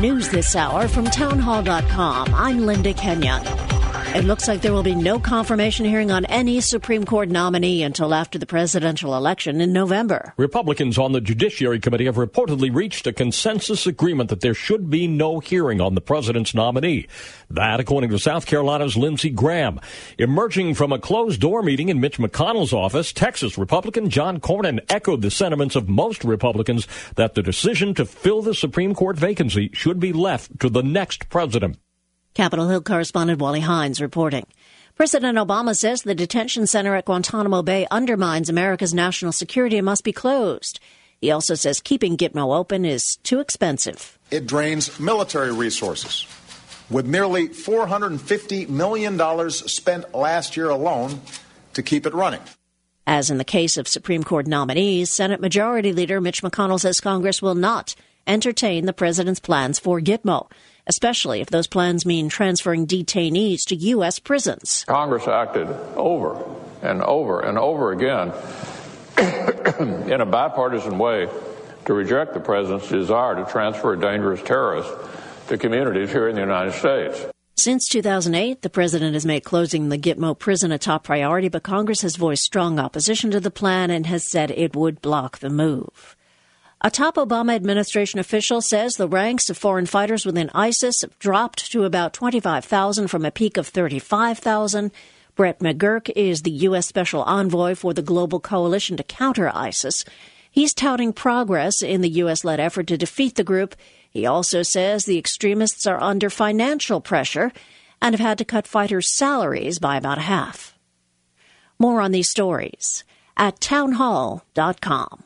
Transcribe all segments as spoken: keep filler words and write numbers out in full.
News this hour from townhall dot com. I'm Linda Kenyon. It looks like there will be no confirmation hearing on any Supreme Court nominee until after the presidential election in November. Republicans on the Judiciary Committee have reportedly reached a consensus agreement that there should be no hearing on the president's nominee. That, according to South Carolina's Lindsey Graham. Emerging from a closed-door meeting in Mitch McConnell's office, Texas Republican John Cornyn echoed the sentiments of most Republicans that the decision to fill the Supreme Court vacancy should be left to the next president. Capitol Hill correspondent Wally Hines reporting. President Obama says the detention center at Guantanamo Bay undermines America's national security and must be closed. He also says keeping Gitmo open is too expensive. It drains military resources. With nearly four hundred fifty million dollars spent last year alone to keep it running. As in the case of Supreme Court nominees, Senate Majority Leader Mitch McConnell says Congress will not entertain the president's plans for Gitmo, especially if those plans mean transferring detainees to U S prisons. Congress acted over and over and over again in a bipartisan way to reject the president's desire to transfer dangerous terrorists to communities here in the United States. Since two thousand eight, the president has made closing the Gitmo prison a top priority, but Congress has voiced strong opposition to the plan and has said it would block the move. A top Obama administration official says the ranks of foreign fighters within ISIS have dropped to about twenty-five thousand from a peak of thirty-five thousand. Brett McGurk is the U S Special Envoy for the Global Coalition to counter ISIS. He's touting progress in the U S-led effort to defeat the group. He also says the extremists are under financial pressure and have had to cut fighters' salaries by about half. More on these stories at townhall dot com.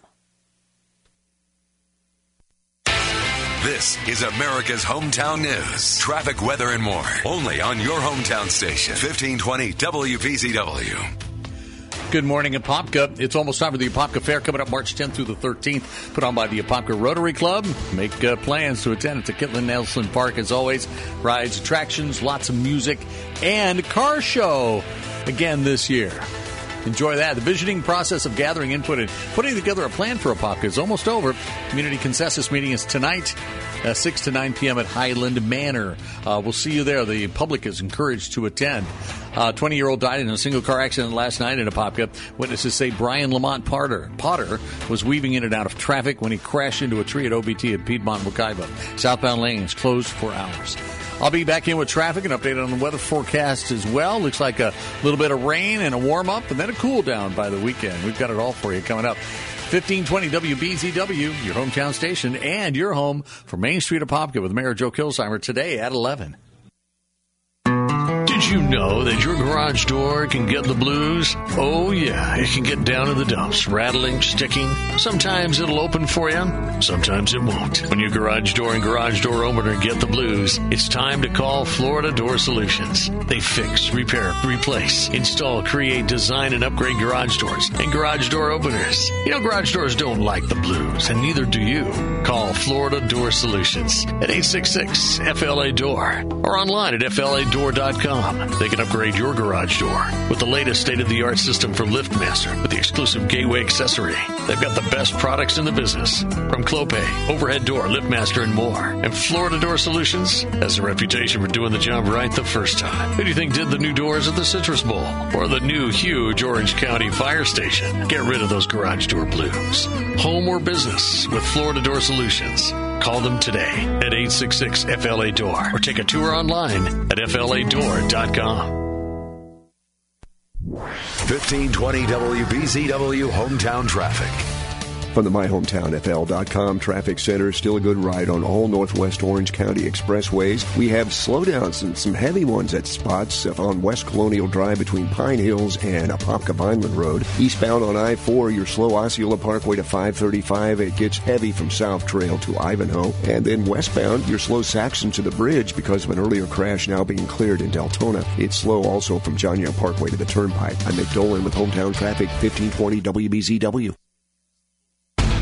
This is America's Hometown News. Traffic, weather, and more. Only on your hometown station. fifteen twenty W P C W. Good morning, Apopka. It's almost time for the Apopka Fair coming up March tenth through the thirteenth, put on by the Apopka Rotary Club. Make uh, plans to attend at the Kitlin Nelson Park, as always. Rides, attractions, lots of music, and car show again this year. Enjoy that. The visioning process of gathering input and putting together a plan for Apopka is almost over. Community consensus meeting is tonight, uh, six to nine p.m. at Highland Manor. Uh, we'll see you there. The public is encouraged to attend. A uh, twenty-year-old died in a single-car accident last night in Apopka. Witnesses say Brian Lamont Potter, Potter was weaving in and out of traffic when he crashed into a tree at O B T at Piedmont Wekiva. Southbound lanes closed for hours. I'll be back in with traffic and update on the weather forecast as well. Looks like a little bit of rain and a warm-up and then a cool-down by the weekend. We've got it all for you coming up. fifteen twenty W B Z W, your hometown station, and your home for Main Street Apopka with Mayor Joe Kilsheimer today at eleven. Did you know that your garage door can get the blues? Oh, yeah, it can get down in the dumps, rattling, sticking. Sometimes it'll open for you, sometimes it won't. When your garage door and garage door opener get the blues, it's time to call Florida Door Solutions. They fix, repair, replace, install, create, design, and upgrade garage doors and garage door openers. You know, garage doors don't like the blues, and neither do you. Call Florida Door Solutions at eight six six F L A door or online at F L A door dot com. They can upgrade your garage door with the latest state-of-the-art system for LiftMaster with the exclusive Gateway accessory. They've got the best products in the business, from Clopay, Overhead Door, LiftMaster, and more. And Florida Door Solutions has a reputation for doing the job right the first time. Who do you think did the new doors at the Citrus Bowl or the new huge Orange County Fire Station? Get rid of those garage door blues. Home or business with Florida Door Solutions. Call them today at eight six six F L A door or take a tour online at F L A door dot com. fifteen twenty W B Z W Hometown Traffic. From the my hometown F L dot com Traffic Center, still a good ride on all Northwest Orange County expressways. We have slowdowns and some heavy ones at spots on West Colonial Drive between Pine Hills and Apopka Vineland Road. Eastbound on I four, your slow Osceola Parkway to five thirty-five. It gets heavy from South Trail to Ivanhoe. And then westbound, your slow Saxon to the bridge because of an earlier crash now being cleared in Deltona. It's slow also from John Young Parkway to the Turnpike. I'm Nick Dolan with Hometown Traffic, fifteen twenty W B Z W.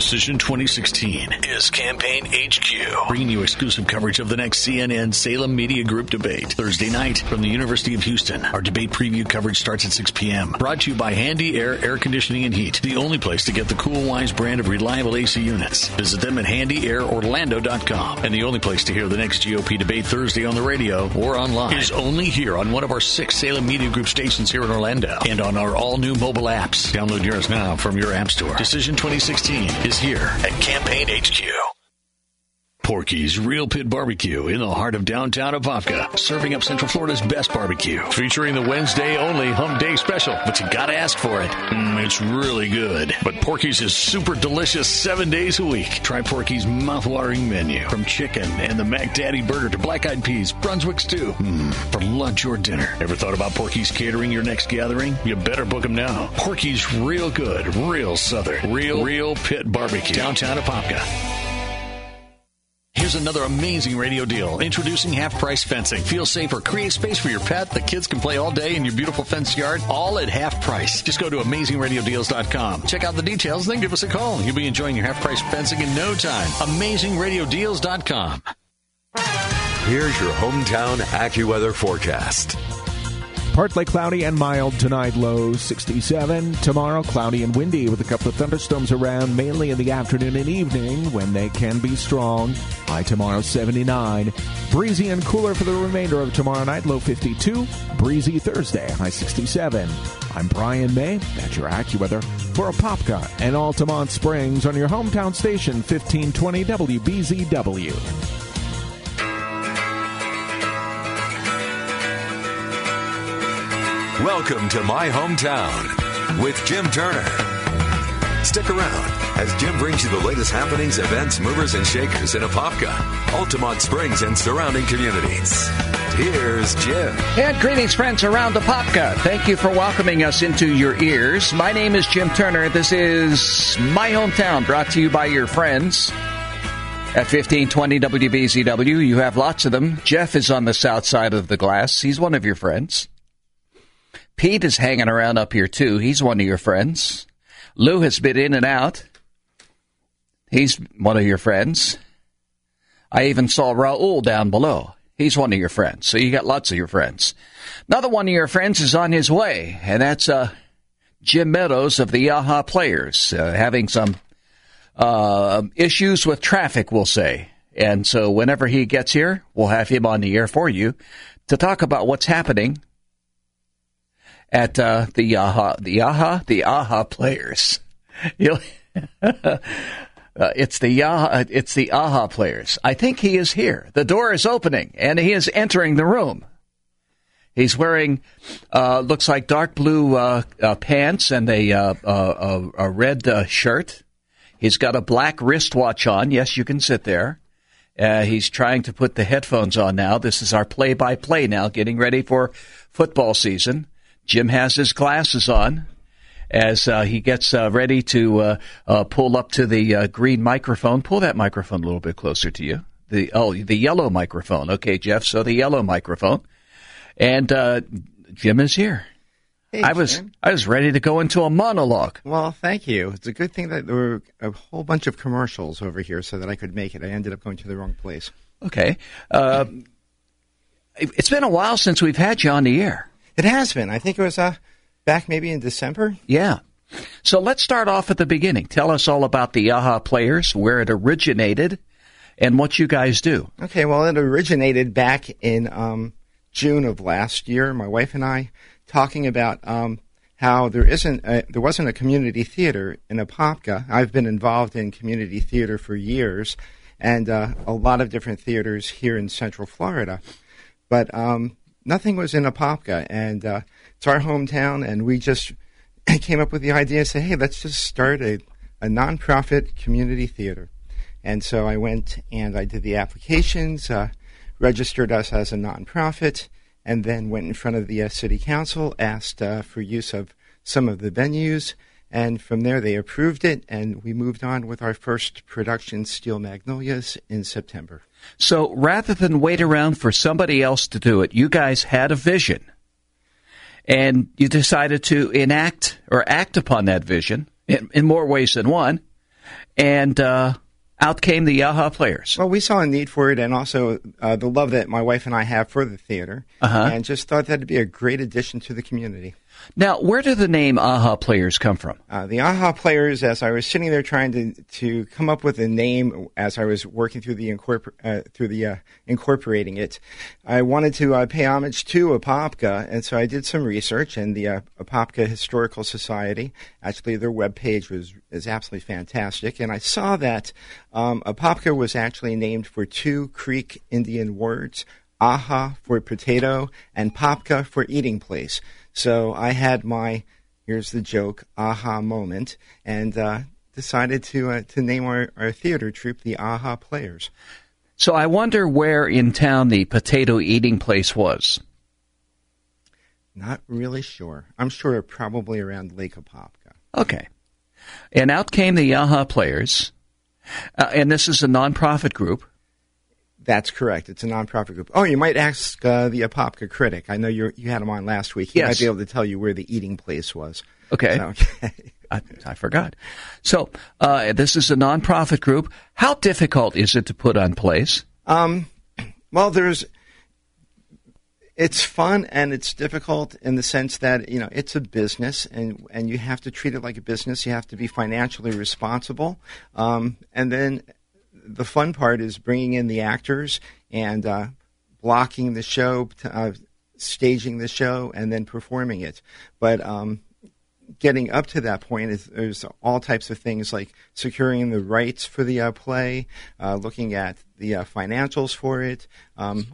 Decision twenty sixteen is Campaign H Q, bringing you exclusive coverage of the next C N N Salem Media Group debate. Thursday night from the University of Houston. Our debate preview coverage starts at six p.m. Brought to you by Handy Air Air Conditioning and Heat, the only place to get the Cool Wise brand of reliable A C units. Visit them at handy air orlando dot com. And the only place to hear the next G O P debate Thursday on the radio or online is only here on one of our six Salem Media Group stations here in Orlando and on our all-new mobile apps. Download yours now from your app store. Decision twenty sixteen is here at Campaign H Q. Porky's Real Pit Barbecue in the heart of downtown Apopka, serving up Central Florida's best barbecue, featuring the Wednesday only Hump Day Special, but you gotta ask for it. Mm, it's really good. But Porky's is super delicious seven days a week. Try Porky's mouth-watering menu, from chicken and the Mac Daddy Burger to black-eyed peas, Brunswick stew, mm, for lunch or dinner. Ever thought about Porky's catering your next gathering? You better book them now. Porky's real good, real southern, real, real pit barbecue, downtown Apopka. Here's another amazing radio deal. Introducing half-price fencing. Feel safer. Create space for your pet. The kids can play all day in your beautiful fenced yard, all at half price. Just go to amazing radio deals dot com. Check out the details, then give us a call. You'll be enjoying your half-price fencing in no time. amazing radio deals dot com. Here's your hometown AccuWeather forecast. Partly cloudy and mild tonight, low sixty-seven. Tomorrow, cloudy and windy with a couple of thunderstorms around, mainly in the afternoon and evening when they can be strong. High tomorrow, seventy-nine. Breezy and cooler for the remainder of tomorrow night, low fifty-two. Breezy Thursday, high sixty-seven. I'm Brian May. That's your AccuWeather for Apopka and Altamont Springs on your hometown station, fifteen twenty W B Z W. Welcome to My Hometown with Jim Turner. Stick around as Jim brings you the latest happenings, events, movers, and shakers in Apopka, Altamont Springs, and surrounding communities. Here's Jim. And greetings, friends around Apopka. Thank you for welcoming us into your ears. My name is Jim Turner. This is My Hometown, brought to you by your friends at fifteen twenty W B Z W. You have lots of them. Jeff is on the south side of the glass. He's one of your friends. Pete is hanging around up here, too. He's one of your friends. Lou has been in and out. He's one of your friends. I even saw Raul down below. He's one of your friends. So you got lots of your friends. Another one of your friends is on his way, and that's uh, Jim Meadows of the Yaha Players, uh, having some uh, issues with traffic, we'll say. And so whenever he gets here, we'll have him on the air for you to talk about what's happening at uh, the Yaha, the Yaha, the Yaha Players. uh, it's the Yaha, it's the Yaha Players. I think he is here. The door is opening, and he is entering the room. He's wearing, uh, looks like dark blue uh, uh, pants and a uh, uh, a red uh, shirt. He's got a black wristwatch on. Yes, you can sit there. Uh, he's trying to put the headphones on now. This is our play-by-play now, getting ready for football season. Jim has his glasses on as uh, he gets uh, ready to uh, uh, pull up to the uh, green microphone. Pull that microphone a little bit closer to you. The oh, the yellow microphone. Okay, Jeff, so the yellow microphone. And uh, Jim is here. Hey, I was Jim. I was ready to go into a monologue. Well, thank you. It's a good thing that there were a whole bunch of commercials over here so that I could make it. I ended up going to the wrong place. Okay. Uh, it's been a while since we've had you on the air. It has been. I think it was uh, back maybe in December. Yeah. So let's start off at the beginning. Tell us all about the Yaha Players, where it originated, and what you guys do. Okay, well, it originated back in um, June of last year. My wife and I talking about um, how there isn't a, there wasn't a community theater in Apopka. I've been involved in community theater for years, and uh, a lot of different theaters here in Central Florida. But um nothing was in Apopka, and uh, it's our hometown, and we just came up with the idea to say, hey, let's just start a, a nonprofit community theater. And so I went and I did the applications, uh, registered us as a nonprofit, and then went in front of the uh, city council, asked uh, for use of some of the venues, and from there they approved it, and we moved on with our first production, Steel Magnolias, in September. So rather than wait around for somebody else to do it, you guys had a vision, and you decided to enact or act upon that vision in, in more ways than one, and uh, out came the Yaha Players. Well, we saw a need for it, and also uh, the love that my wife and I have for the theater, uh-huh. and just thought that'd be a great addition to the community. Now, where did the name Aha Players come from? Uh, the Aha Players, as I was sitting there trying to, to come up with a name as I was working through the incorpor- uh, through the uh, incorporating it, I wanted to uh, pay homage to Apopka, and so I did some research. And the uh, Apopka Historical Society, actually, their webpage was is absolutely fantastic. And I saw that um, Apopka was actually named for two Creek Indian words: Aha for potato and Popka for eating place. So I had my, here's the joke, aha moment, and uh, decided to uh, to name our, our theater troupe the Aha Players. So I wonder where in town the potato eating place was. Not really sure. I'm sure probably around Lake Apopka. Okay. And out came the Yaha Players, uh, and this is a nonprofit group. That's correct. It's a nonprofit group. Oh, you might ask uh, the Apopka Critic. I know you you had him on last week. He yes. might be able to tell you where the eating place was. Okay. So, okay. I, I forgot. So uh, this is a nonprofit group. How difficult is it to put on plays? Um, well, there's. It's fun and it's difficult in the sense that, you know, it's a business and, and you have to treat it like a business. You have to be financially responsible. Um, and then the fun part is bringing in the actors and uh, blocking the show, uh, staging the show, and then performing it. But um, getting up to that point, is, there's all types of things like securing the rights for the uh, play, uh, looking at the uh, financials for it, um,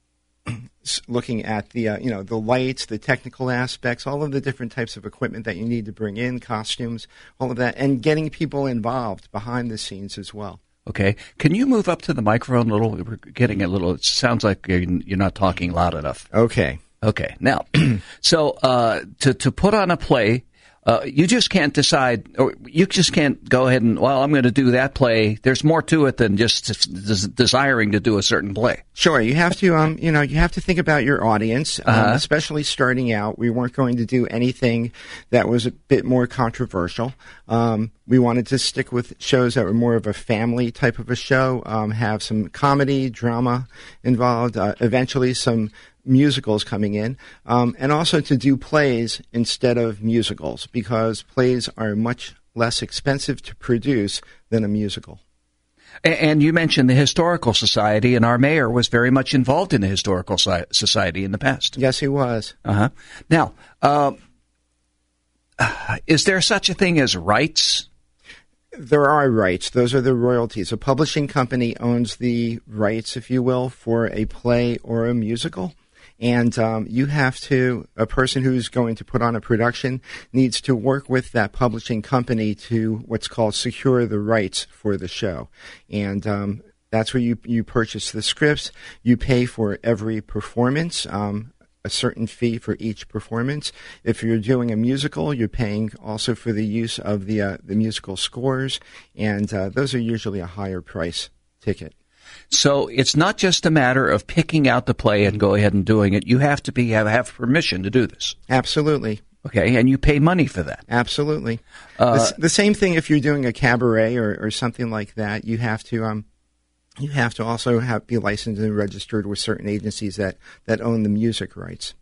looking at the uh, you know the lights, the technical aspects, all of the different types of equipment that you need to bring in, costumes, all of that, and getting people involved behind the scenes as well. Okay. Can you move up to the microphone a little? We're getting a little, it sounds like you're, you're not talking loud enough. Okay. Okay. Now, so uh, to, to put on a play, uh, you just can't decide, or you just can't go ahead and, well, I'm going to do that play. There's more to it than just des- desiring to do a certain play. Sure. You have to, um, you know, you have to think about your audience, um, uh-huh. especially starting out. We weren't going to do anything that was a bit more controversial. Um, we wanted to stick with shows that were more of a family type of a show, um, have some comedy, drama involved, uh, eventually some musicals coming in, um, and also to do plays instead of musicals because plays are much less expensive to produce than a musical. And you mentioned the Historical Society, and our mayor was very much involved in the Historical Society in the past. Yes, he was. Uh-huh. Now, uh, is there such a thing as rights? There are rights. Those are the royalties. A publishing company owns the rights, if you will, for a play or a musical. And um, you have to, a person who's going to put on a production needs to work with that publishing company to what's called secure the rights for the show. And um, that's where you, you purchase the scripts. You pay for every performance, um, a certain fee for each performance. If you're doing a musical, you're paying also for the use of the, uh, the musical scores. And uh, those are usually a higher price ticket. So it's not just a matter of picking out the play and go ahead and doing it. You have to be have, have permission to do this. Absolutely. Okay, and you pay money for that. Absolutely. Uh, the, the same thing if you're doing a cabaret or, or something like that. You have to um, you have to also have be licensed and registered with certain agencies that, that own the music rights.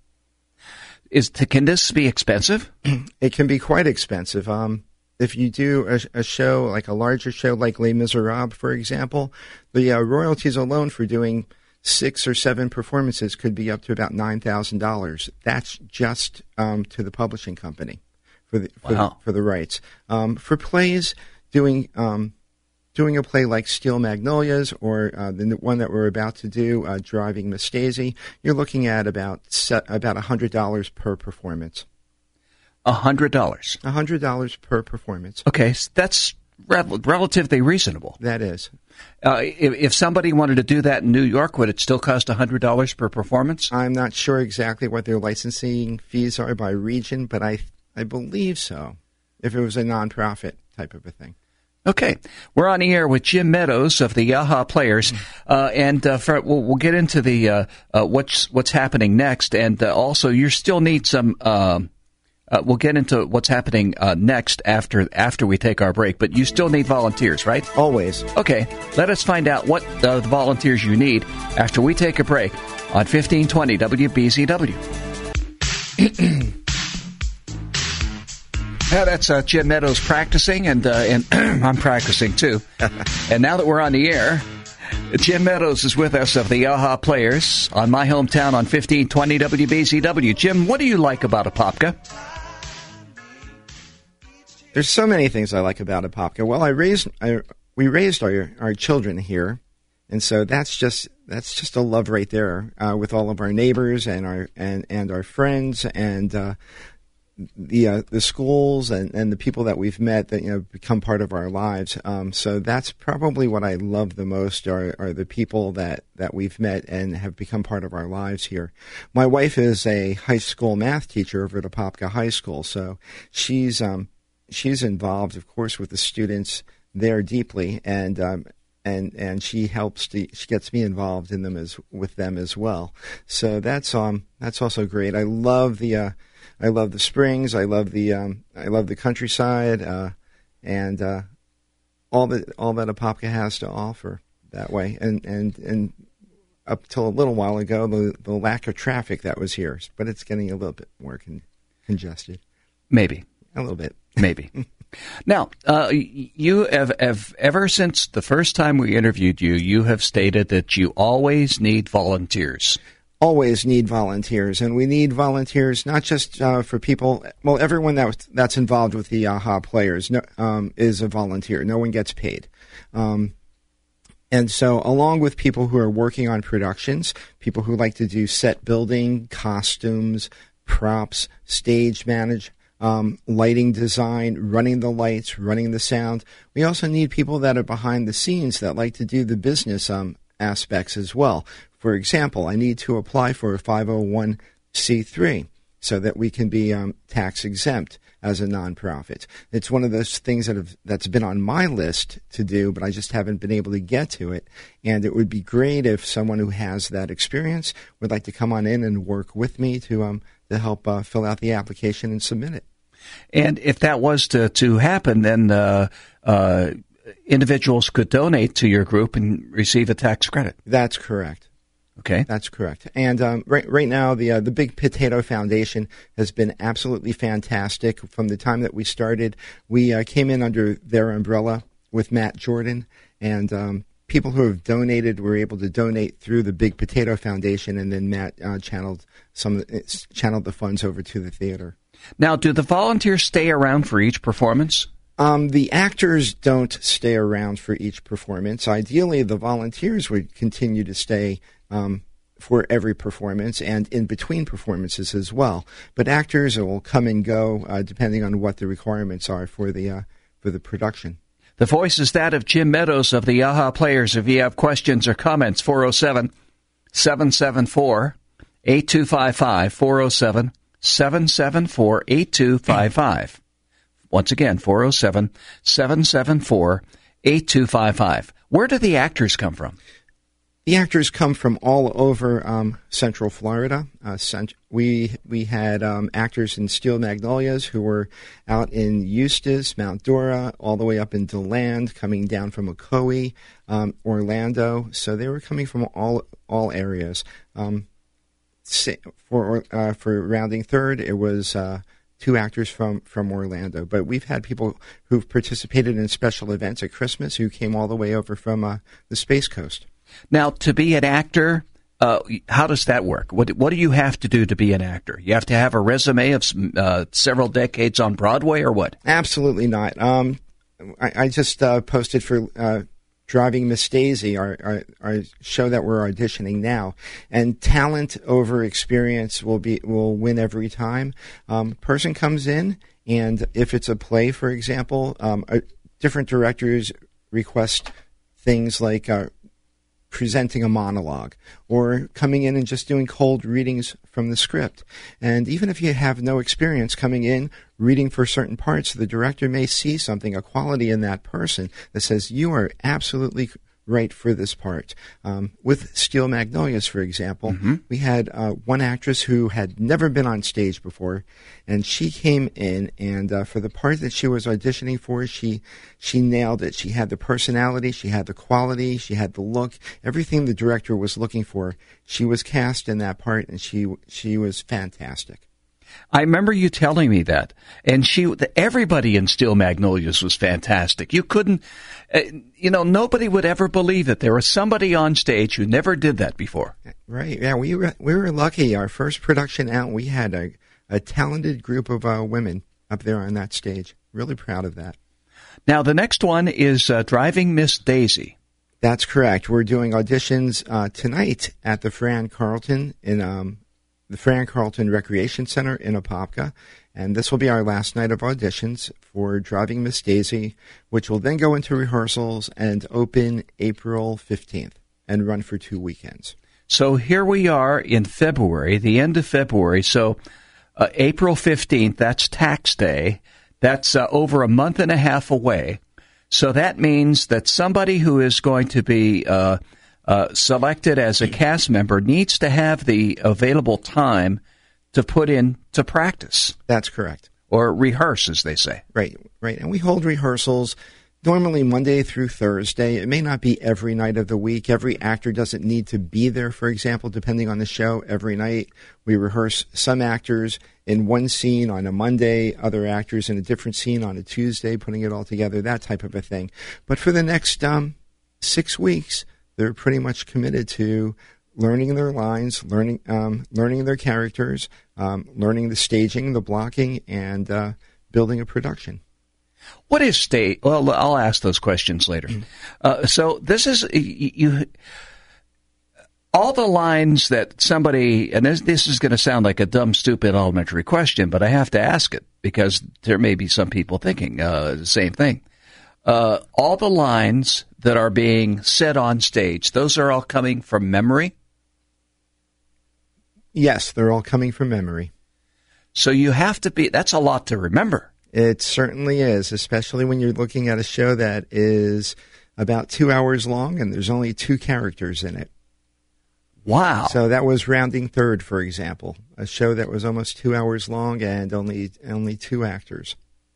Is to, can this be expensive? It can be quite expensive. Um, If you do a, a show, like a larger show like Les Miserables, for example, the uh, royalties alone for doing six or seven performances could be up to about nine thousand dollars. That's just um, to the publishing company for the for, wow. for the rights. Um, for plays, doing um, doing a play like Steel Magnolias or uh, the one that we're about to do, uh, Driving Miss Daisy, you're looking at about set, about one hundred dollars per performance. A hundred dollars. A hundred dollars per performance. Okay, that's rel- relatively reasonable. That is. Uh, if, if somebody wanted to do that in New York, would it still cost a hundred dollars per performance? I'm not sure exactly what their licensing fees are by region, but I I believe so. If it was a nonprofit type of a thing. Okay, we're on the air with Jim Meadows of the Yaha Players, uh, and uh, for, we'll, we'll get into the uh, uh, what's what's happening next, and uh, also you still need some. Uh, Uh, we'll get into what's happening uh, next after after we take our break, but you still need volunteers, right? Always. Okay, let us find out what uh, the volunteers you need after we take a break on fifteen twenty W B Z W. Yeah, that's uh, Jim Meadows practicing, and uh, and I'm practicing too. And now that we're on the air, Jim Meadows is with us of the AHA Players on My Hometown on fifteen twenty W B Z W. Jim, what do you like about Apopka? There's so many things I like about Apopka. Well, I raised I, we raised our our children here, and so that's just that's just a love right there uh, with all of our neighbors and our and, and our friends and. Uh, the uh, the schools and, and the people that we've met that you know become part of our lives. Um, so that's probably what I love the most are, are the people that, that we've met and have become part of our lives here. My wife is a high school math teacher over at Apopka High School, so she's um, she's involved, of course, with the students there deeply, and um, and and she helps to, she gets me involved in them as with them as well. So that's um that's also great. I love the uh, I love the springs. I love the um, I love the countryside, uh, and uh, all that all that Apopka has to offer that way. And and and up till a little while ago, the the lack of traffic that was here, but it's getting a little bit more con- congested. Maybe a little bit. Maybe. Now, uh, you have, have ever since the first time we interviewed you, you have stated that you always need volunteers. Always need volunteers, and we need volunteers not just uh, for people. Well, everyone that that's involved with the AHA Players no, um, is a volunteer. No one gets paid, um, and so along with people who are working on productions, people who like to do set building, costumes, props, stage manage, um, lighting design, running the lights, running the sound. We also need people that are behind the scenes that like to do the business um, aspects as well. For example, I need to apply for a five oh one c three so that we can be um, tax exempt as a nonprofit. It's one of those things that have that's been on my list to do, but I just haven't been able to get to it. And it would be great if someone who has that experience would like to come on in and work with me to um to help uh, fill out the application and submit it. And if that was to to happen, then uh, uh, individuals could donate to your group and receive a tax credit. That's correct. Okay, that's correct. And um, right right now, the uh, the Big Potato Foundation has been absolutely fantastic. From the time that we started, we uh, came in under their umbrella with Matt Jordan, and um, people who have donated were able to donate through the Big Potato Foundation, and then Matt uh, channeled some channeled the funds over to the theater. Now, do the volunteers stay around for each performance? Um, the actors don't stay around for each performance. Ideally, the volunteers would continue to stay um, for every performance and in between performances as well. But actors will come and go uh, depending on what the requirements are for the uh, for the production. The voice is that of Jim Meadows of the AHA Players. If you have questions or comments, four oh seven, seven seven four, eight two five five, four oh seven, seven seven four, eight two five five. Once again, four oh seven, seven seven four, eight two five five. Where do the actors come from? The actors come from all over um, Central Florida. Uh, cent- we we had um, actors in Steel Magnolias who were out in Eustis, Mount Dora, all the way up in DeLand, coming down from Ocoee, um, Orlando. So they were coming from all all areas. Um, for uh, for rounding third, it was uh, two actors from, from Orlando. But we've had people who've participated in special events at Christmas who came all the way over from uh, the Space Coast. Now, to be an actor, uh, how does that work? What what do you have to do to be an actor? You have to have a resume of some, uh, several decades on Broadway, or what? Absolutely not. Um, I, I just uh, posted for uh, Driving Miss Daisy, our, our, our show that we're auditioning now, and talent over experience will be will win every time. Um, person comes in, and if it's a play, for example, um, uh, different directors request things like Uh, presenting a monologue or coming in and just doing cold readings from the script. And even if you have no experience coming in, reading for certain parts, the director may see something, a quality in that person that says, you are absolutely right for this part. Um, with Steel Magnolias, for example, mm-hmm. we had uh, one actress who had never been on stage before, and she came in, and uh, for the part that she was auditioning for, she she nailed it. She had the personality, she had the quality, she had the look, everything the director was looking for. She was cast in that part, and she she was fantastic. I remember you telling me that, and she, everybody in Steel Magnolias was fantastic. You couldn't, uh, you know, nobody would ever believe that there was somebody on stage who never did that before. Right? Yeah, we were we were lucky. Our first production out, we had a a talented group of uh, women up there on that stage. Really proud of that. Now, the next one is uh, Driving Miss Daisy. That's correct. We're doing auditions uh, tonight at the Fran Carlton in. Um, the Fran Carlton Recreation Center in Apopka, and this will be our last night of auditions for Driving Miss Daisy, which will then go into rehearsals and open April fifteenth and run for two weekends. So here we are in February, the end of February, so uh, April fifteenth, that's tax day. That's uh, over a month and a half away. So that means that somebody who is going to be uh, Uh, selected as a cast member needs to have the available time to put in to practice. That's correct. Or rehearse, as they say. Right, right. And we hold rehearsals normally Monday through Thursday. It may not be every night of the week. Every actor doesn't need to be there, for example, depending on the show. Every night we rehearse some actors in one scene on a Monday, other actors in a different scene on a Tuesday, putting it all together, that type of a thing. But for the next um, six weeks, they're pretty much committed to learning their lines, learning um, learning their characters, um, learning the staging, the blocking, and uh, building a production. What is stage? Well, I'll ask those questions later. Uh, so this is you, you. All the lines that somebody, and this, this is going to sound like a dumb, stupid elementary question, but I have to ask it because there may be some people thinking uh, the same thing. Uh, all the lines that are being said on stage, those are all coming from memory? Yes, they're all coming from memory. So you have to be, that's a lot to remember. It certainly is, especially when you're looking at a show that is about two hours long and there's only two characters in it. Wow. So that was Rounding Third, for example, a show that was almost two hours long and only only two actors.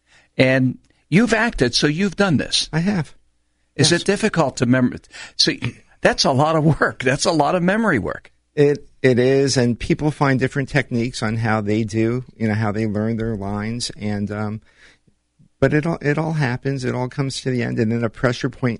And you've acted, so you've done this. I have. Is yes. it difficult to remember? So that's a lot of work. That's a lot of memory work. It it is, and people find different techniques on how they do, you know, how they learn their lines, and um, but it all it all happens. It all comes to the end, and then a pressure point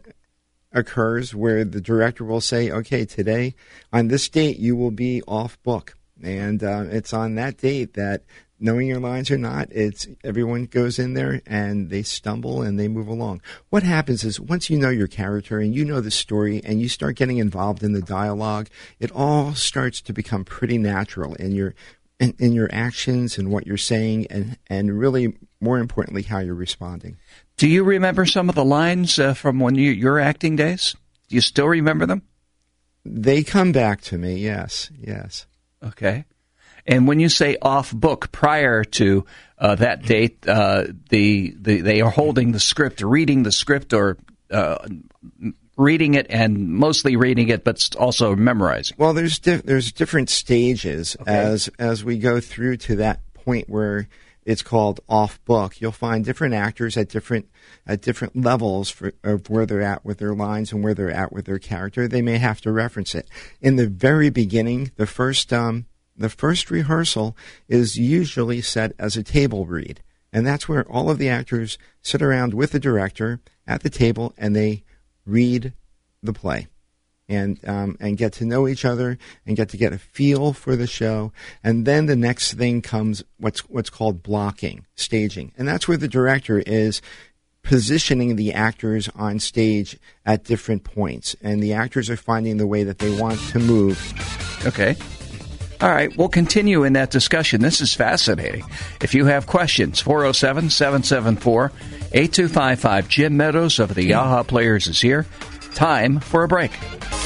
occurs where the director will say, "Okay, today on this date you will be off book," and uh, it's on that date that, knowing your lines or not, it's everyone goes in there and they stumble and they move along. What happens is once you know your character and you know the story and you start getting involved in the dialogue, it all starts to become pretty natural in your in, in your actions and what you're saying, and, and really, more importantly, how you're responding. Do you remember some of the lines uh, from when you, your acting days? Do you still remember them? They come back to me, yes, yes. Okay. And when you say off book, prior to uh, that date, uh, the, the they are holding the script, reading the script, or uh, reading it, and mostly reading it, but also memorizing. Well, there's di- there's different stages okay. as as we go through to that point where it's called off book. You'll find different actors at different at different levels for, of where they're at with their lines and where they're at with their character. They may have to reference it in the very beginning. The first um. The first rehearsal is usually set as a table read, and that's where all of the actors sit around with the director at the table and they read the play and um, and get to know each other and get to get a feel for the show. And then the next thing comes what's what's called blocking, staging, and that's where the director is positioning the actors on stage at different points, and the actors are finding the way that they want to move. Okay. All right, we'll continue in that discussion. This is fascinating. If you have questions, four oh seven, seven seven four, eight two five five. Jim Meadows of the Yaha Players is here. Time for a break.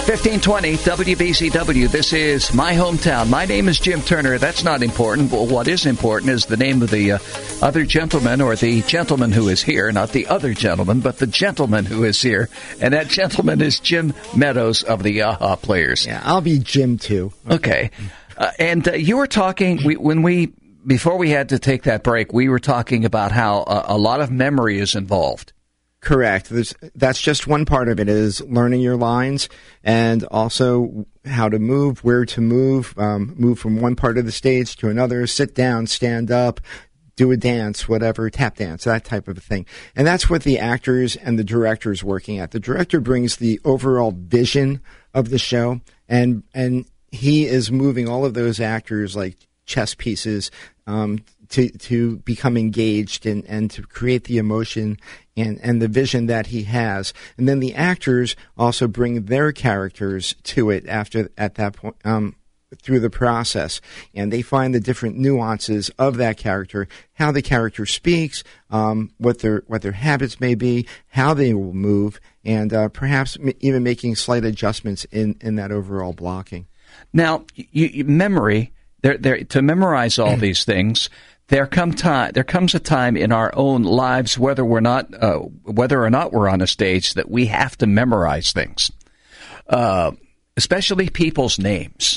fifteen twenty W B C W. This is My Hometown. My name is Jim Turner. That's not important. Well, what is important is the name of the uh, other gentleman, or the gentleman who is here. Not the other gentleman, but the gentleman who is here. And that gentleman is Jim Meadows of the Aha Players. Yeah, I'll be Jim, too. Okay. Uh, and uh, you were talking, we, when we, before we had to take that break, we were talking about how uh, a lot of memory is involved. Correct. There's, that's just one part of it, is learning your lines, and also how to move, where to move, um, move from one part of the stage to another, sit down, stand up, do a dance, whatever, tap dance, that type of a thing. And that's what the actors and the director's working at. The director brings the overall vision of the show, and and he is moving all of those actors like chess pieces um, to to become engaged and, and to create the emotion and, and the vision that he has. And then the actors also bring their characters to it after at that point um, through the process. And they find the different nuances of that character, how the character speaks, um, what their what their habits may be, how they will move, and uh, perhaps m- even making slight adjustments in, in that overall blocking. Now, you, you, memory, they're, they're, to memorize all these things, there come time. There comes a time in our own lives, whether we're not, uh, whether or not we're on a stage, that we have to memorize things, uh, especially people's names.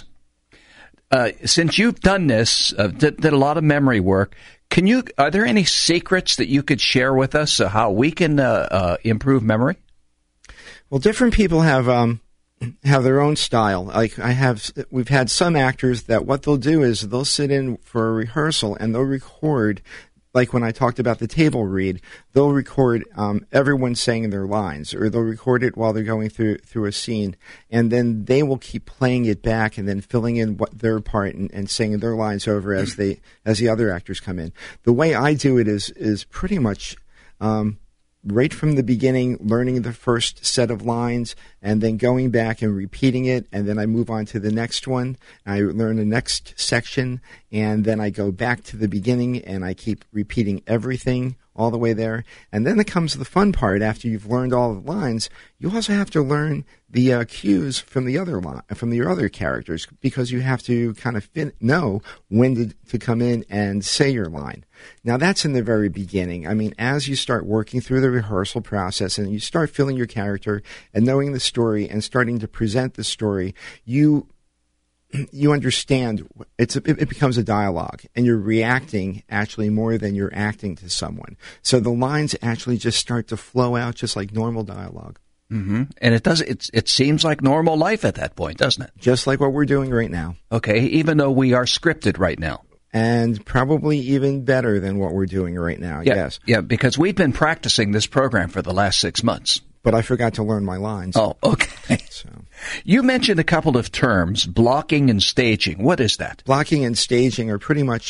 Uh, since you've done this, uh, did, did a lot of memory work, can you? Are there any secrets that you could share with us uh, how we can uh, uh, improve memory? Well, different people have. Um have their own style. Like I have, we've had some actors that what they'll do is they'll sit in for a rehearsal and they'll record, like when I talked about the table read, they'll record um, everyone saying their lines, or they'll record it while they're going through through a scene, and then they will keep playing it back and then filling in what their part and, and saying their lines over as they as the other actors come in. The way I do it is is pretty much um, right from the beginning, learning the first set of lines and then going back and repeating it, and then I move on to the next one. I learn the next section, and then I go back to the beginning and I keep repeating everything all the way there. And then it comes the fun part. After you've learned all the lines, you also have to learn the uh, cues from the other line, from your other characters, because you have to kind of fit, know when to, to come in and say your line. Now, that's in the very beginning. I mean, as you start working through the rehearsal process and you start feeling your character and knowing the story and starting to present the story, you you understand it's a, it becomes a dialogue, and you're reacting actually more than you're acting to someone. So the lines actually just start to flow out just like normal dialogue. Mm-hmm. And it does. It it seems like normal life at that point, doesn't it? Just like what we're doing right now. Okay, even though we are scripted right now. And probably even better than what we're doing right now, yeah, yes. Yeah, because we've been practicing this program for the last six months. But I forgot to learn my lines. Oh, okay. So. You mentioned a couple of terms, blocking and staging. What is that? Blocking and staging are pretty much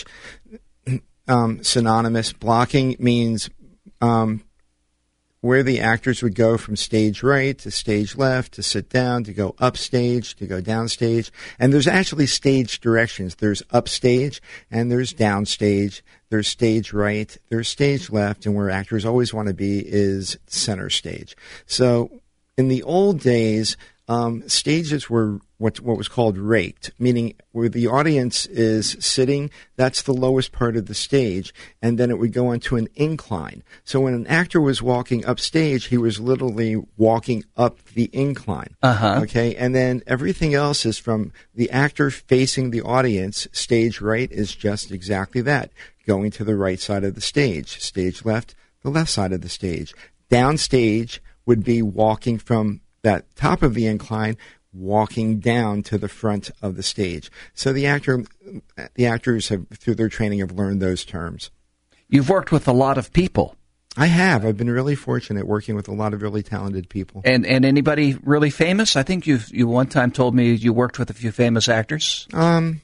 um, synonymous. Blocking means um, where the actors would go from stage right to stage left, to sit down, to go upstage, to go downstage. And there's actually stage directions. There's upstage and there's downstage. There's stage right, there's stage left, and where actors always want to be is center stage. So in the old days, um, stages were what what was called raked, meaning where the audience is sitting, that's the lowest part of the stage, and then it would go onto an incline. So when an actor was walking upstage, he was literally walking up the incline. Uh-huh. Okay, and then everything else is from the actor facing the audience. Stage right is just exactly that, going to the right side of the stage. Stage left, the left side of the stage. Downstage would be walking from that top of the incline, walking down to the front of the stage. So the actor, the actors have, through their training, have learned those terms. You've worked with a lot of people. I have. I've been really fortunate working with a lot of really talented people. And and anybody really famous? I think you you one time told me you worked with a few famous actors. Um,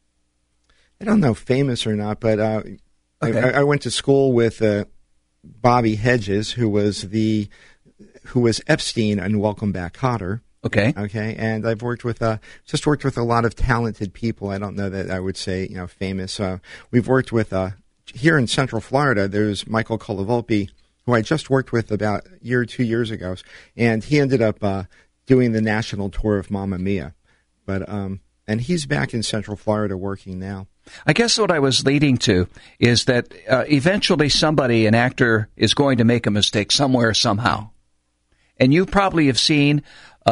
I don't know famous or not, but uh, okay. I, I went to school with uh, Bobby Hedges, who was the who was Epstein on Welcome Back, Kotter. Okay. Okay. And I've worked with, uh, just worked with a lot of talented people. I don't know that I would say, you know, famous. Uh, we've worked with, uh, here in Central Florida, there's Michael Colavolpi, who I just worked with about a year or two years ago. And he ended up, uh, doing the national tour of Mamma Mia. But um, and he's back in Central Florida working now. I guess what I was leading to is that uh, eventually somebody, an actor, is going to make a mistake somewhere, somehow. And you probably have seen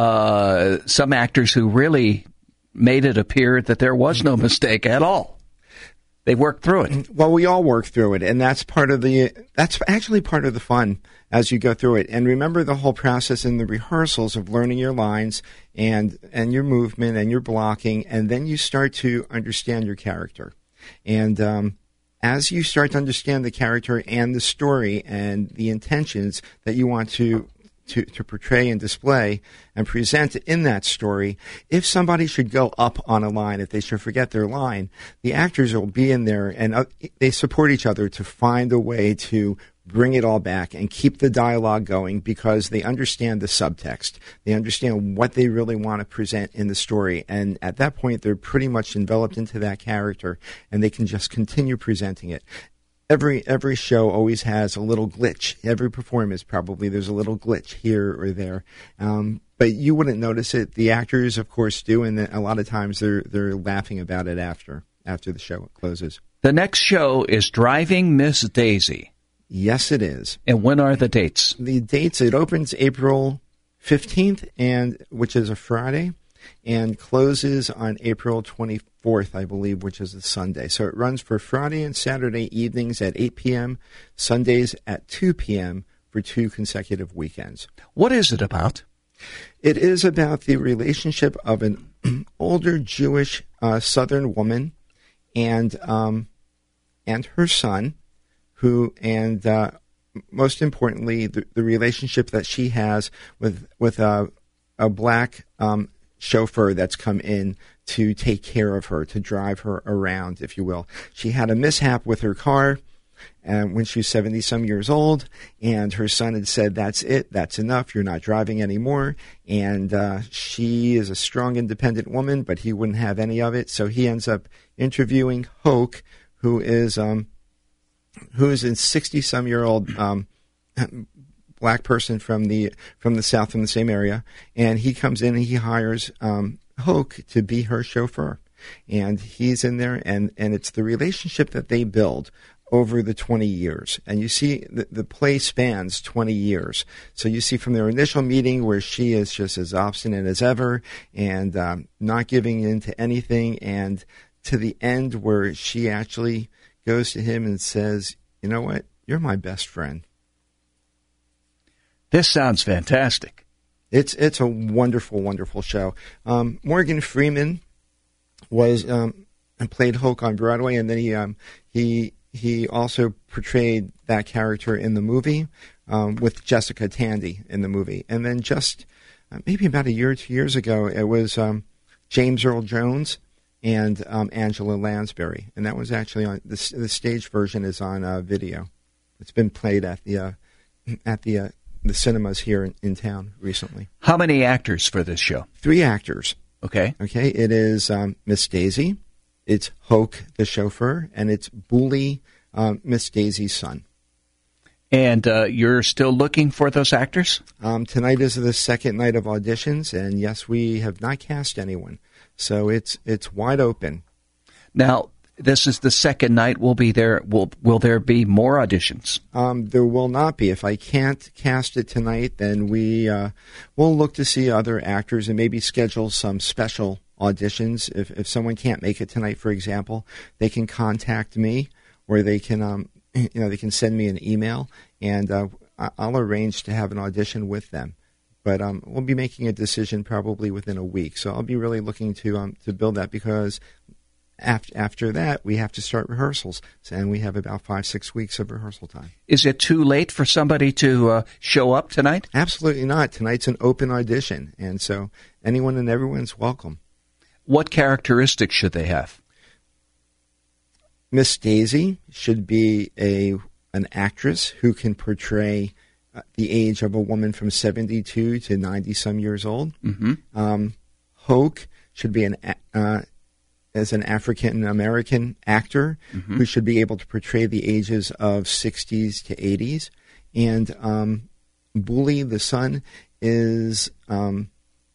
uh, some actors who really made it appear that there was no mistake at all. They worked through it. Well, we all work through it, and that's part of the, that's actually part of the fun as you go through it. And remember the whole process in the rehearsals of learning your lines and, and your movement and your blocking, and then you start to understand your character. And um, as you start to understand the character and the story and the intentions that you want to To, to portray and display and present in that story, if somebody should go up on a line, if they should forget their line, the actors will be in there and uh, they support each other to find a way to bring it all back and keep the dialogue going because they understand the subtext. They understand what they really want to present in the story. And at that point, they're pretty much enveloped into that character and they can just continue presenting it. Every every show always has a little glitch. Every performance probably there's a little glitch here or there, um, but you wouldn't notice it. The actors, of course, do, and a lot of times they're they're laughing about it after after the show closes. The next show is Driving Miss Daisy. Yes, it is. And when are the dates? The dates, it opens April fifteenth, and which is a Friday, and closes on April twenty-fourth, I believe, which is a Sunday. So it runs for Friday and Saturday evenings at eight p.m., Sundays at two p.m. for two consecutive weekends. What is it about? It is about the relationship of an older Jewish uh, Southern woman and um, and her son, who, and uh, most importantly, the, the relationship that she has with with a, a black um chauffeur that's come in to take care of her, to drive her around, if you will. She had a mishap with her car and when she was seventy-some years old, and her son had said, that's it, that's enough, you're not driving anymore. And uh, she is a strong, independent woman, but he wouldn't have any of it, so he ends up interviewing Hoke, who is um, who is a sixty-some-year-old um black person from the from the South, from the same area, and he comes in and he hires um, Hoke to be her chauffeur, and he's in there, and, and it's the relationship that they build over the twenty years, and you see the, the play spans twenty years, so you see from their initial meeting where she is just as obstinate as ever and um, not giving in to anything, and to the end where she actually goes to him and says, you know what, you're my best friend. This sounds fantastic. It's it's a wonderful, wonderful show. Um, Morgan Freeman was um, played Hoke on Broadway, and then he um, he he also portrayed that character in the movie um, with Jessica Tandy in the movie. And then just uh, maybe about a year or two years ago, it was um, James Earl Jones and um, Angela Lansbury, and that was actually on the, the stage version is on uh, video. It's been played at the uh, at the uh, the cinemas here in, in town recently. How many actors for this show? Three actors. Okay. Okay. It is um, Miss Daisy, it's Hoke the chauffeur, and it's Booley, um, Miss Daisy's son. And uh, you're still looking for those actors? Um, tonight is the second night of auditions, and yes, we have not cast anyone, so it's it's wide open. Now, this is the second night. Will be there. Will will there be more auditions? Um, there will not be. If I can't cast it tonight, then we uh, we'll look to see other actors and maybe schedule some special auditions. If if someone can't make it tonight, for example, they can contact me, or they can um you know they can send me an email, and uh, I'll arrange to have an audition with them. But um, we'll be making a decision probably within a week. So I'll be really looking to um to build that, because After, after that, we have to start rehearsals, and we have about five, six weeks of rehearsal time. Is it too late for somebody to uh, show up tonight? Absolutely not. Tonight's an open audition, and so anyone and everyone's welcome. What characteristics should they have? Miss Daisy should be a an actress who can portray uh, the age of a woman from seventy-two to ninety-some years old. Mm-hmm. Um, Hoke should be an uh, as an African-American actor mm-hmm. who should be able to portray the ages of sixties to eighties. And um, Booley, the son, is um,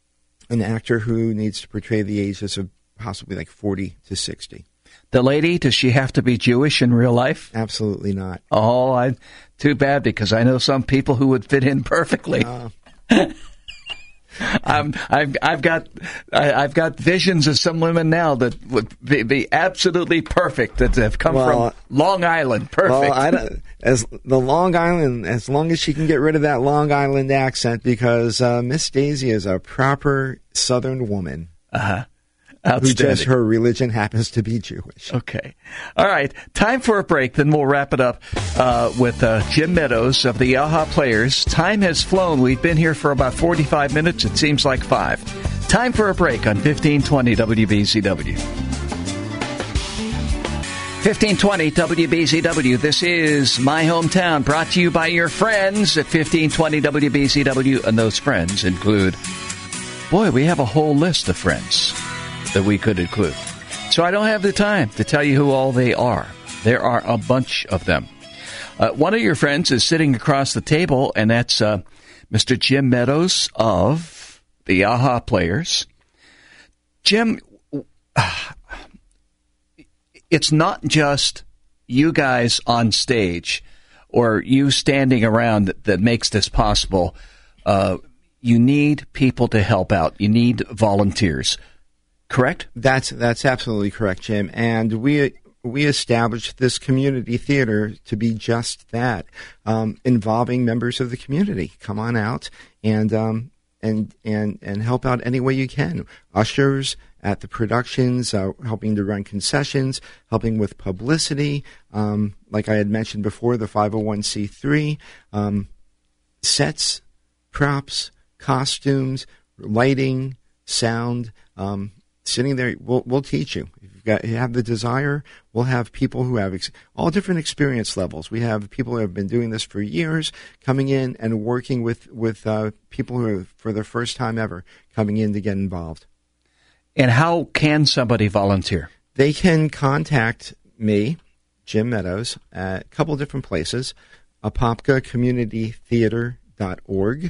an actor who needs to portray the ages of possibly like forty to sixty. The lady, does she have to be Jewish in real life? Absolutely not. Oh, I, too bad, because I know some people who would fit in perfectly. Uh, I'm, I've, I've got, I, I've got visions of some women now that would be, be absolutely perfect, that have come well, from Long Island. Perfect. Well, I don't, as the Long Island, as long as she can get rid of that Long Island accent, because uh, Miss Daisy is a proper Southern woman. Uh huh. Who just her religion happens to be Jewish. Okay. All right. Time for a break. Then we'll wrap it up uh, with uh, Jim Meadows of the AHA Players. Time has flown. We've been here for about forty-five minutes. It seems like five. Time for a break on fifteen twenty W B Z W. fifteen twenty W B Z W. This is My Hometown, brought to you by your friends at fifteen twenty W B Z W. And those friends include, boy, we have a whole list of friends that we could include. So I don't have the time to tell you who all they are. There are a bunch of them. Uh, one of your friends is sitting across the table, and that's uh, Mister Jim Meadows of the AHA Players. Jim, it's not just you guys on stage or you standing around that, that makes this possible. Uh, you need people to help out. You need volunteers. Correct? That's that's absolutely correct, Jim. And we we established this community theater to be just that, um, involving members of the community. Come on out and um, and and and help out any way you can. Ushers at the productions, uh, helping to run concessions, helping with publicity. Um, like I had mentioned before, the five oh one c three, um, sets, props, costumes, lighting, sound. Um, Sitting there, we'll, we'll teach you. If you've got, you have the desire, we'll have people who have ex- all different experience levels. We have people who have been doing this for years coming in and working with, with uh, people who are, for the first time ever, coming in to get involved. And how can somebody volunteer? They can contact me, Jim Meadows, at a couple different places, apopka community theater dot org,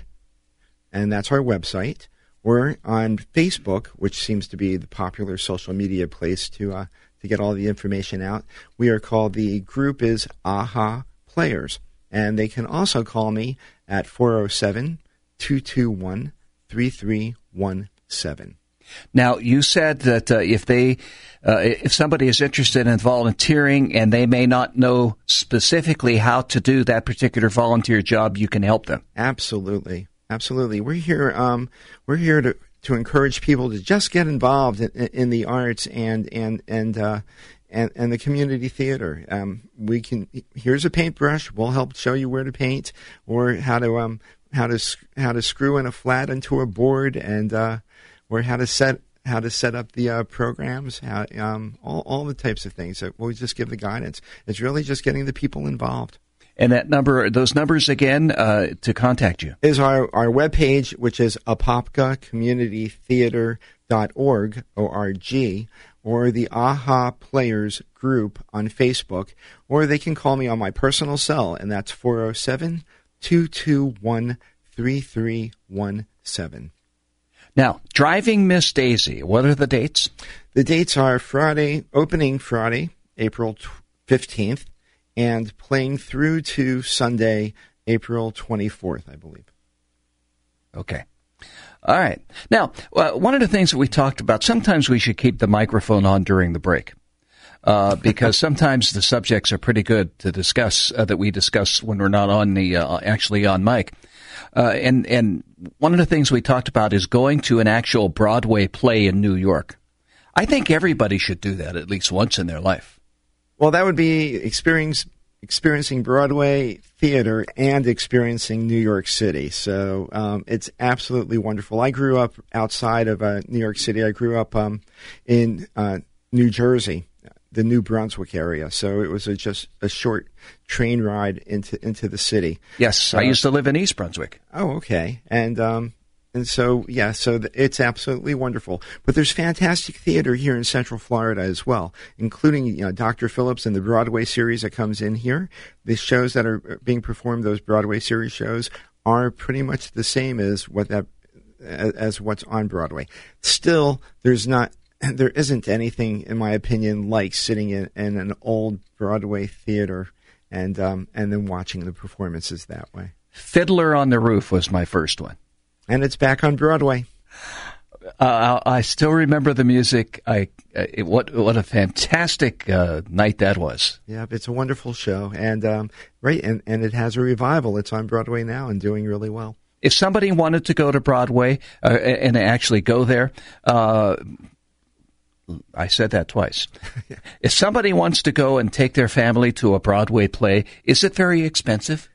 and that's our website. We're on Facebook, which seems to be the popular social media place to uh, to get all the information out. We are called, the group is AHA Players. And they can also call me at four oh seven, two two one, three three one seven. Now, you said that uh, if they, uh, if somebody is interested in volunteering and they may not know specifically how to do that particular volunteer job, you can help them. Absolutely. Absolutely. We're here um, we're here to, to encourage people to just get involved in, in the arts and and and, uh, and and the community theater. Um, we can here's a paintbrush. We'll help show you where to paint or how to um how to how to screw in a flat into a board and uh, or how to set how to set up the uh, programs, how, um, all all the types of things. So we'll just give the guidance. It's really just getting the people involved. And that number, those numbers again, uh, to contact you is our, our webpage, which is apopka community theater dot org, O R G, or the AHA Players group on Facebook, or they can call me on my personal cell, and that's four oh seven, two two one, three three one seven. Now, Driving Miss Daisy, what are the dates? The dates are Friday, opening Friday, April fifteenth. And playing through to Sunday, April twenty-fourth, I believe. Okay. All right. Now, uh, one of the things that we talked about, sometimes we should keep the microphone on during the break. Uh, because sometimes the subjects are pretty good to discuss, uh, that we discuss when we're not on the, uh, actually on mic. Uh, and, and one of the things we talked about is going to an actual Broadway play in New York. I think everybody should do that at least once in their life. Well, that would be experience, experiencing Broadway theater and experiencing New York City. So um, it's absolutely wonderful. I grew up outside of uh, New York City. I grew up um, in uh, New Jersey, the New Brunswick area. So it was a, just a short train ride into into the city. Yes, uh, I used to live in East Brunswick. Oh, okay. And um, And so, yeah, so it's absolutely wonderful. But there's fantastic theater here in Central Florida as well, including, you know, Doctor Phillips and the Broadway series that comes in here. The shows that are being performed, those Broadway series shows, are pretty much the same as what that as, as what's on Broadway. Still, there's not, there isn't anything, in my opinion, like sitting in, in an old Broadway theater and um, and then watching the performances that way. Fiddler on the Roof was my first one. And it's back on Broadway. Uh, I still remember the music. I uh, it, what what a fantastic uh, night that was. Yeah, it's a wonderful show, and um, right, and, and it has a revival. It's on Broadway now and doing really well. If somebody wanted to go to Broadway uh, and actually go there, uh, I said that twice. If somebody wants to go and take their family to a Broadway play, is it very expensive?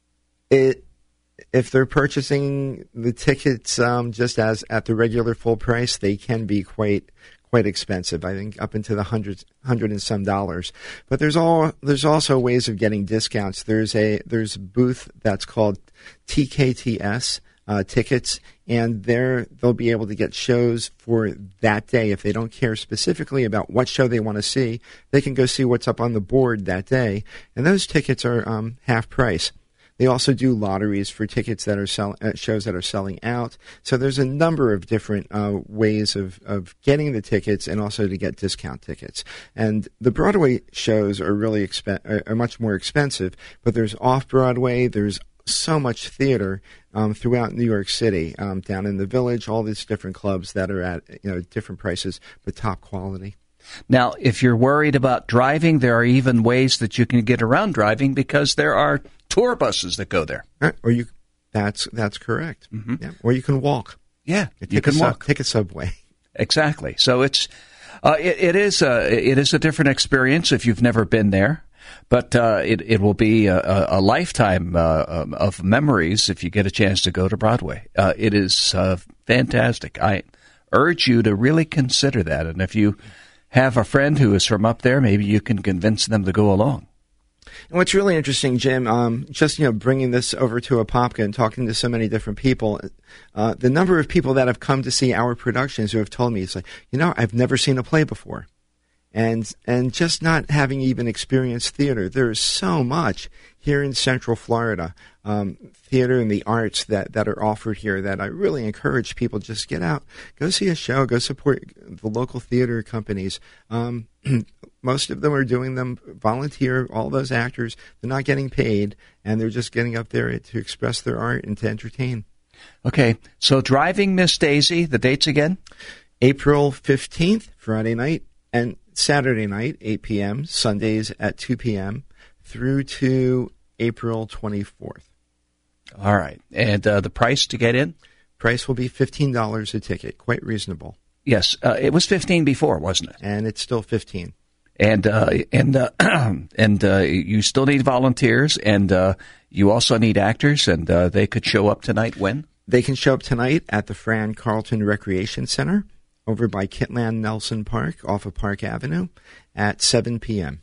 It. If they're purchasing the tickets um, just as at the regular full price, they can be quite quite expensive. I think up into the hundreds, hundred and some dollars. But there's all there's also ways of getting discounts. There's a there's a booth that's called T K T S uh, tickets, and there they'll be able to get shows for that day. If they don't care specifically about what show they want to see, they can go see what's up on the board that day, and those tickets are um, half price. They also do lotteries for tickets that are sell- uh, shows that are selling out. So there's a number of different uh, ways of, of getting the tickets and also to get discount tickets. And the Broadway shows are really expen- are, are much more expensive, but there's off-Broadway, there's so much theater um, throughout New York City, um, down in the Village, all these different clubs that are at you know different prices but top quality. Now, if you're worried about driving, there are even ways that you can get around driving because there are tour buses that go there. Or you, that's that's correct. Mm-hmm. Yeah. Or you can walk. Yeah, you, you can a, walk. Take a subway. Exactly. So it's uh, it, it is a it is a different experience if you've never been there, but uh, it it will be a, a lifetime uh, of memories if you get a chance to go to Broadway. Uh, it is uh, fantastic. I urge you to really consider that, and if you have a friend who is from up there, maybe you can convince them to go along. And what's really interesting, Jim, um, just you know, bringing this over to Apopka and talking to so many different people, uh, the number of people that have come to see our productions who have told me, it's like, you know, I've never seen a play before. And and just not having even experienced theater, there is so much here in Central Florida, um, theater and the arts that, that are offered here that I really encourage people just get out, go see a show, go support the local theater companies. Um, most of them are doing them volunteer, all those actors, they're not getting paid, and they're just getting up there to express their art and to entertain. Okay, so Driving Miss Daisy, the dates again? April fifteenth, Friday night, and Saturday night, eight p.m., Sundays at two p.m., through to April twenty-fourth. All right. And uh, the price to get in? Price will be fifteen dollars a ticket. Quite reasonable. Yes. Uh, it was fifteen before, wasn't it? And it's still fifteen. And uh, and uh, and uh, you still need volunteers, and uh, you also need actors, and uh, they could show up tonight when? They can show up tonight at the Fran Carlton Recreation Center over by Kitland Nelson Park off of Park Avenue at seven p.m.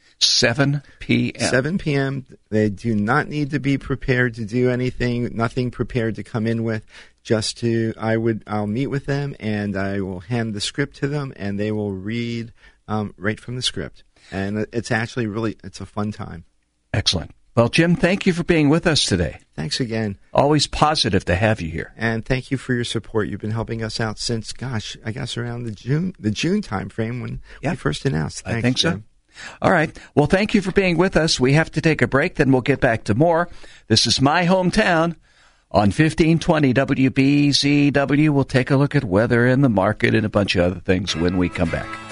seven p.m. seven p.m. They do not need to be prepared to do anything, nothing prepared to come in with. Just to, I would, I'll meet with them and I will hand the script to them and they will read um, right from the script. And it's actually really, it's a fun time. Excellent. Well, Jim, thank you for being with us today. Thanks again. Always positive to have you here. And thank you for your support. You've been helping us out since, gosh, I guess around the June, the June time frame when yeah. we first announced. Thanks, I think so. Jim. All right. Well, thank you for being with us. We have to take a break, then we'll get back to more. This is My Hometown on fifteen twenty W B Z W. We'll take a look at weather and the market and a bunch of other things when we come back.